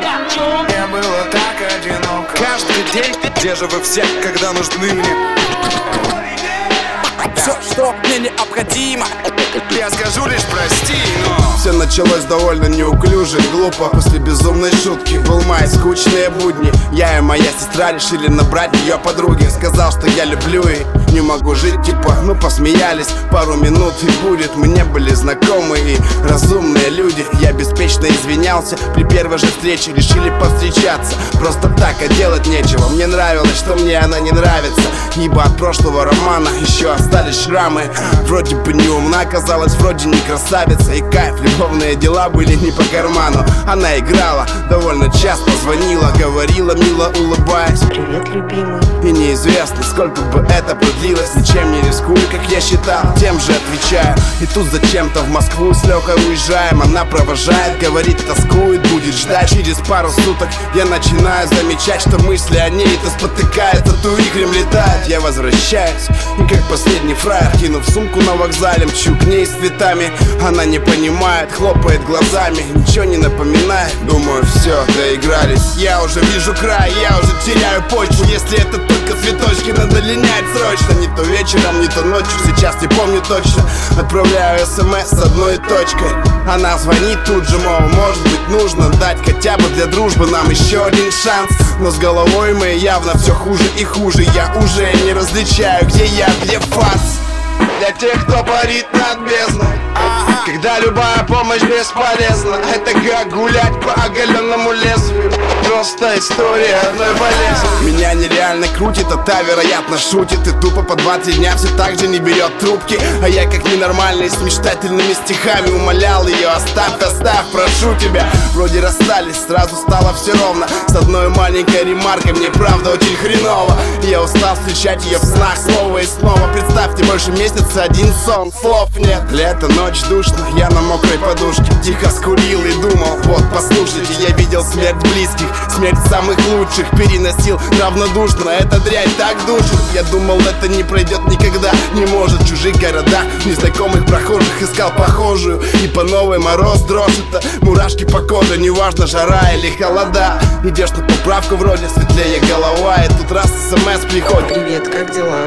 Мне было так одиноко. Каждый день, где же вы все, когда нужны мне? Все, что мне необходимо, я скажу лишь прости, но все началось довольно неуклюже и глупо. После безумной шутки был май, скучные будни. Я и моя сестра решили набрать ее подруги. Сказал, что я люблю и не могу жить, типа, ну посмеялись. Пару минут и будет, мне были знакомы и разумные люди. Я беспечно извинялся, при первой же встрече решили повстречаться. Просто так, а делать нечего. Мне нравилось, что мне она не нравится, ибо от прошлого романа еще остались шрамы. Вроде бы не умна оказалась, вроде не красавица. И кайф, любовные дела были не по карману. Она играла, довольно часто звонила, говорила, мило улыбаясь: привет, любимый. И неизвестно, сколько бы это продлилось. Ничем не рискую, как я считал, тем же отвечаю. И тут зачем-то в Москву с Лехой уезжаем. Она провожает, говорит, тоскует, будет ждать. Через пару суток я начинаю замечать, что мысли о ней то спотыкаются, то вихрем летают. Я возвращаюсь, и как последний фраер, кинув сумку на вокзале, мчу к ней с цветами. Она не понимает, хлопает глазами, ничего не напоминает. Думаю, все, доигрались. Я уже вижу край, я уже теряю почву. Если это только цветочки, надо линять срочно. Не то вечером, не то ночью, сейчас не помню точно. Отправляю смс с одной точкой. Она звонит тут же, мол, может быть нужно дать хотя бы для дружбы нам еще один шанс. Но с головой моей явно все хуже и хуже. Я уже не различаю, где я, где фарс. Для тех, кто парит над бездной, когда любая помощь бесполезна. Это как гулять по оголенному лезвию. Просто история одной болезни. Меня нереально крутит, а та, вероятно, шутит. И тупо по 2-3 дня все так же не берет трубки. А я как ненормальный с мечтательными стихами умолял ее: оставь, оставь, прошу тебя. Вроде расстались, сразу стало все ровно. С одной маленькой ремаркой: мне правда очень хреново. Я устал встречать ее в снах снова и снова. Представьте, больше месяца один сон, слов нет. Лето, ночь, душно, я на мокрой подушке тихо скурил и думал: вот послушайте, я видел смерть близких, смерть самых лучших, переносил равнодушно. Эта дрянь так душит. Я думал, это не пройдет никогда, не может. В чужих городах, незнакомых прохожих искал похожую. И по новой мороз, дрожь, это мурашки по коже. Неважно, жара или холода. Идешь на поправку, вроде светлее голова. И тут раз смс приходит: Привет, как дела?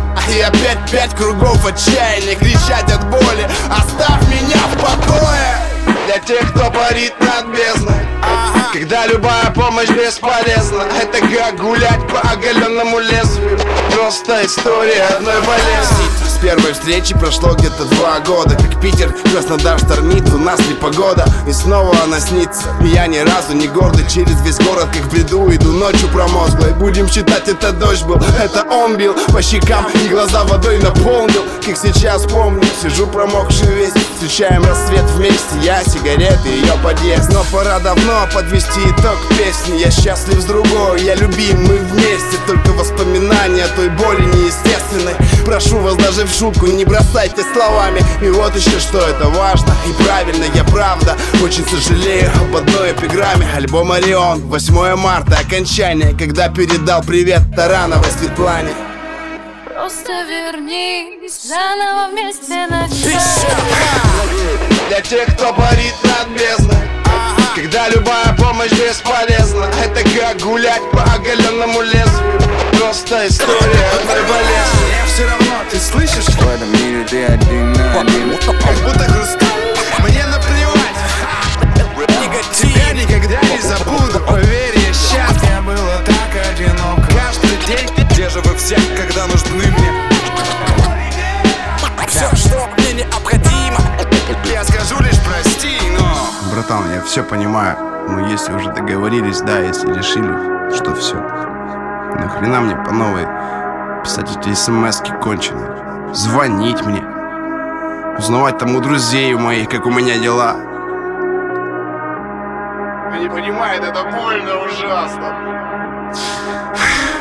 И опять 5 кругов отчаяния, кричать от боли: оставь меня в покое. Для тех, кто парит над бездной, когда любая помощь бесполезна. Это как гулять по оголенному лезвию. Просто история одной болезни. С первой встречи прошло где-то 2 года. Как Питер, Краснодар штормит, у нас непогода. И снова она снится, и я ни разу не гордый. Через весь город, как в бреду, иду ночью промозглой. Будем считать, это дождь был, это он бил по щекам и глаза водой наполнил. Как сейчас помню, сижу промокший весь. Встречаем рассвет вместе, я, сигареты, ее подъезд. Но пора давно подвести итог песни. Я счастлив с другой, я любим, мы вместе. Только воспоминания той боли неестественной. Прошу вас, даже в шутку не бросайте словами. И вот еще что, это важно и правильно. Я правда очень сожалею об одной эпиграмме. Альбом «Орион», 8 марта, окончание. Когда передал привет Тарановой Светлане. Просто вернись, заново вместе начать. Для тех, кто парит над бездной, когда любая помощь бесполезна. Это как гулять по оголенному лезвию. Просто история одной болезни. мне все равно, ты слышишь? В этом мире ты один на один. Будто грустно, мне наплевать. Тебя никогда не забуду, поверь, я счастлив. Мне было так одиноко. Каждый день, где же вы все, когда нужны мне? Все, что мне необходимо, я скажу лишь прости, но Братан, я все понимаю. Но если уже договорились, да, если решили, что все, нахрена мне по новой писать эти смс-ки конченые, звонить мне, узнавать там у друзей у моих, как у меня дела. Вы не понимаете, это больно ужасно.